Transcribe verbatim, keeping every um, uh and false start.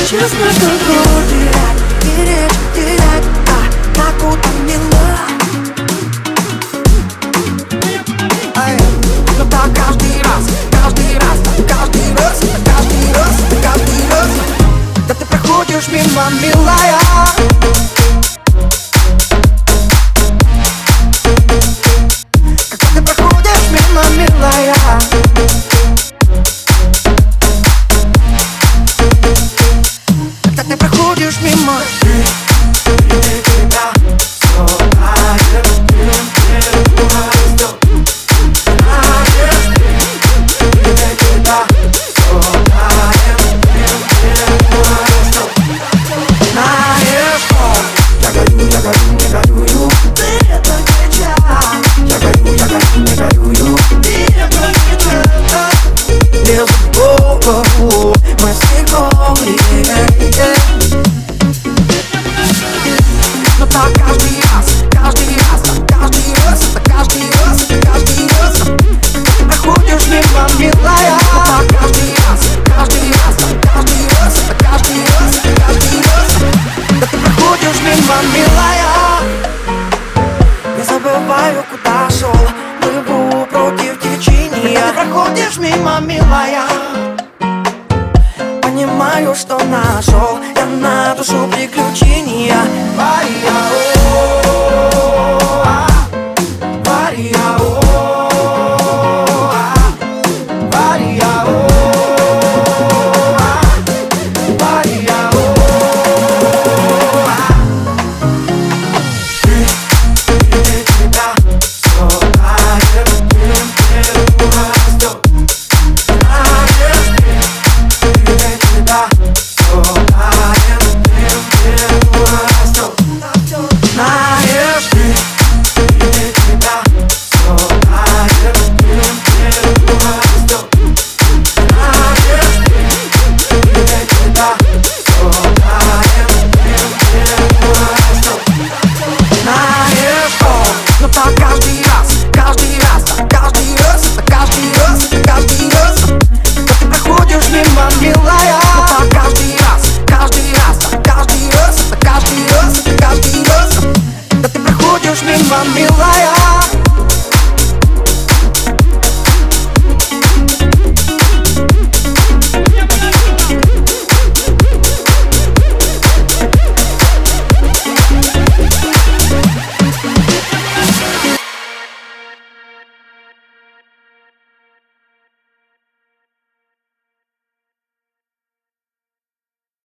честно, только терять, терять, терять, а так утомила. Но так каждый раз, каждый раз, каждый раз, каждый раз, каждый раз. Да ты проходишь мимо, милая. Мимо ты тебя все знаешь, ты меня ждёт. Знаешь, ты тебя все знаешь, ты меня ждёт. Знаешь, я горю, я горю, не горюю. Ты это кричал. Я горю, я горю, не горюю. Ты это кричал. Без голову мы сигнали. Но так каждый раз, каждый раз, каждый раз, каждый раз, каждый раз. Ты проходишь мимо, милая. Но так каждый раз, каждый раз, каждый раз, каждый раз, каждый раз. Да ты проходишь мимо, милая. Не забываю, куда шел, плыву против течения. Ты проходишь мимо, милая. Понимаю, что нашел я на душу приключения. Вария, о, Вария, о, Вария, о, Вария, о. Ты, ты тебя все знаешь, ты меня ждёт. Знаешь, ты тебя все знаешь, ты меня ждёт. Знаешь, ты, ты тебя все знаешь, ты меня ждёт. Знаешь, ты, ты тебя все знаешь, ты меня ждёт. Знаешь, но так каждый раз, каждый раз, каждый раз, каждый раз, каждый раз. Да ты проходишь мимо, милая. Но так каждый раз, каждый раз, каждый раз, каждый раз, каждый раз. Да ты проходишь мимо, милая.